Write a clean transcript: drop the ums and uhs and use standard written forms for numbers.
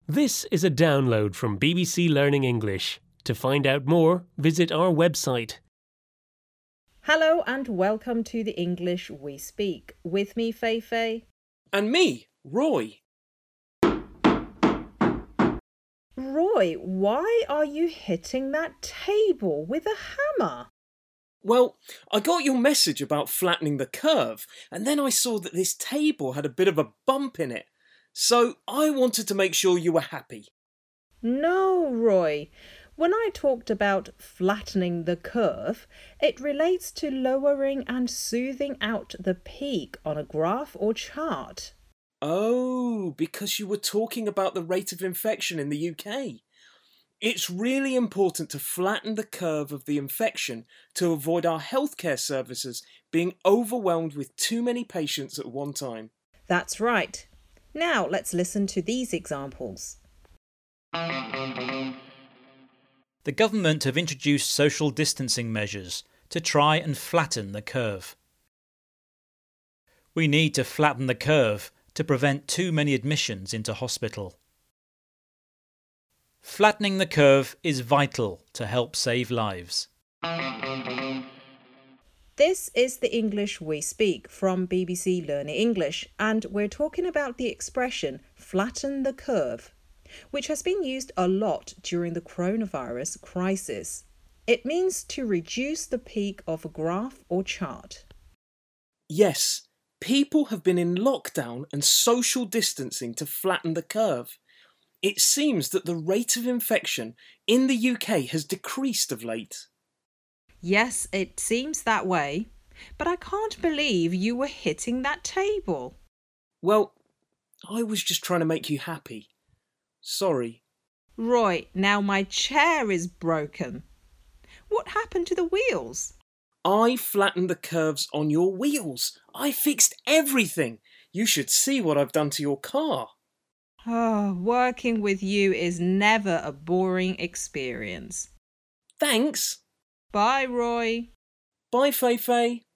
This is a download from BBC Learning English. To find out more, visit our website. Hello and welcome to the English We Speak. With me, Fei. And me, Roy. Roy, why are you hitting that table with a hammer? Well, I got your message about flattening the curve, and then I saw that this table had a bit of a bump in it. So I wanted to make sure you were happy. No, Roy. When I talked about flattening the curve, it relates to lowering and smoothing out the peak on a graph or chart. Oh, because you were talking about the rate of infection in the UK. It's really important to flatten the curve of the infection to avoid our healthcare services being overwhelmed with too many patients at one time. That's right. Now let's listen to these examples. The government have introduced social distancing measures to try and flatten the curve. We need to flatten the curve to prevent too many admissions into hospital. Flattening the curve is vital to help save lives. This is the English We Speak from BBC Learning English, and we're talking about the expression flatten the curve, which has been used a lot during the coronavirus crisis. It means to reduce the peak of a graph or chart. Yes, people have been in lockdown and social distancing to flatten the curve. It seems that the rate of infection in the UK has decreased of late. Yes, it seems that way, but I can't believe you were hitting that table. Well, I was just trying to make you happy. Sorry. Roy, now my chair is broken. What happened to the wheels? I flattened the curves on your wheels. I fixed everything. You should see what I've done to your car. Oh, working with you is never a boring experience. Thanks. Bye, Roy. Bye, Fei.